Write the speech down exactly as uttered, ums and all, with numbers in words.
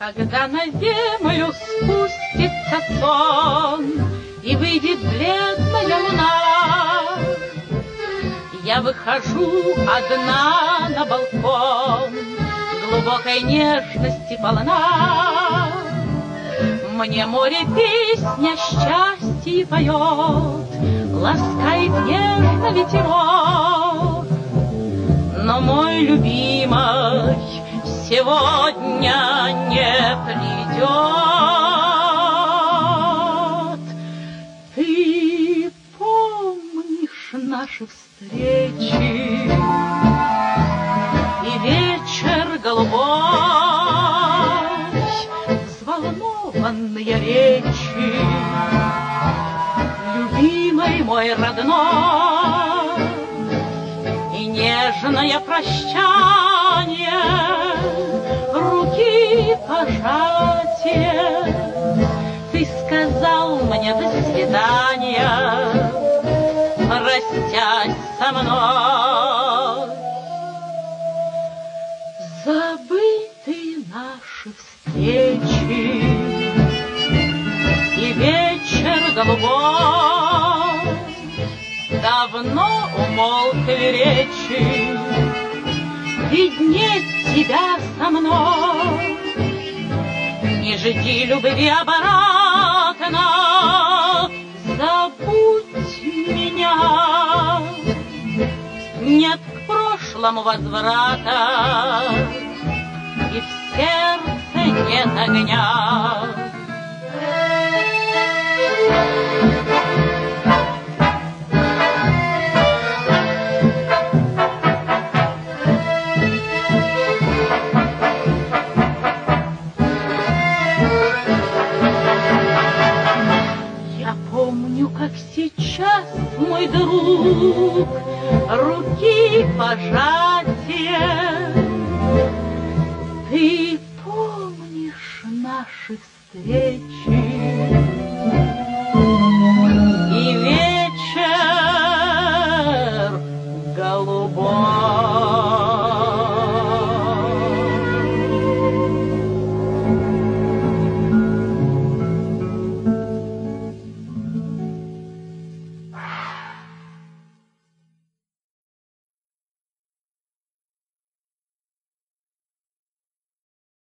Когда на землю спустится сон и выйдет бледная луна, я выхожу одна на балкон, глубокой нежности полна. Мне море песня счастья поет, ласкает нежно ветерок. Но мой любимый сегодня не придет. Ты помнишь наши встречи и вечер голубой, взволнованные речи, любимый мой родной, и нежное прощание, руки пожатие. Ты сказал мне до свидания, простясь со мной. Забыты наши встречи и вечер голубой, давно умолкли речи, ведь нет тебя со мной. Не жди любви обратно, забудь меня. Нет к прошлому возврата, и в сердце нет огня. Как сейчас, мой друг, руки пожатия. Ты помнишь наши встречи